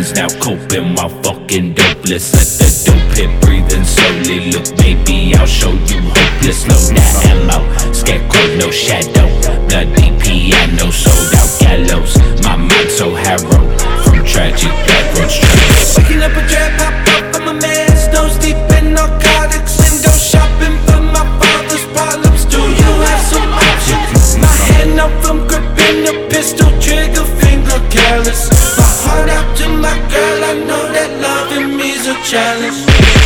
friends now coping while fucking dopeless. Let the dope hit breathing slowly. Look, maybe I'll show you hopeless. Load that ammo, scarecrow, no shadow. Bloody piano, sold out gallows. My mind so harrowed from tragic background struggles. Waking up a trap, pop up, I'm a man. Nose deep in narcotics. Window shopping for my father's problems. Do you have some options? My hand up from gripping the pistol trigger, finger careless. My heart out to my girl, I know that loving me's a challenge.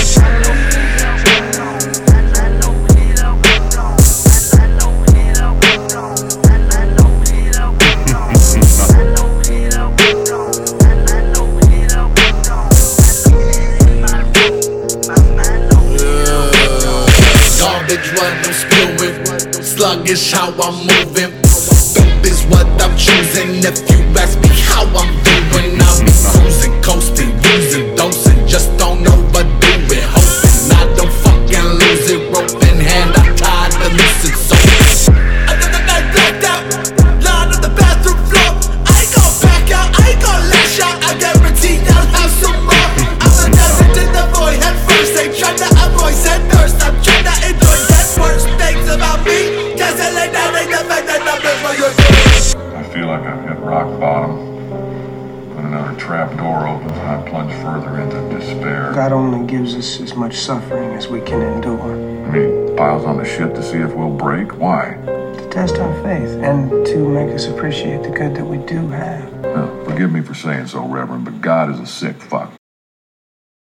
Garbage what I'm spewing, sluggish how I'm moving. Dope is what I'm choosing. If you ask me how I'm doing, I'll be cruising, coasting, using, dosing. Just don't overdo it, hoping I don't fucking lose it. Rope in hand, I'm tired of losing so. Another night blacked out, lying on the bathroom floor. I ain't gon' back out, I ain't gon' lash out. I guarantee I'll have some more. I'm a dive into the void head first. Ain't tryna avoid head thirst. I'm tryna enjoy that worst things about me. Cause I lay down ain't the fact that I'm for your doors. I feel like I've hit rock bottom. When another trap door opens and I plunge further into despair. God only gives us as much suffering as we can endure. I mean, he piles on the shit to see if we'll break. Why? To test our faith and to make us appreciate the good that we do have. Now, forgive me for saying so, Reverend, but God is a sick fuck.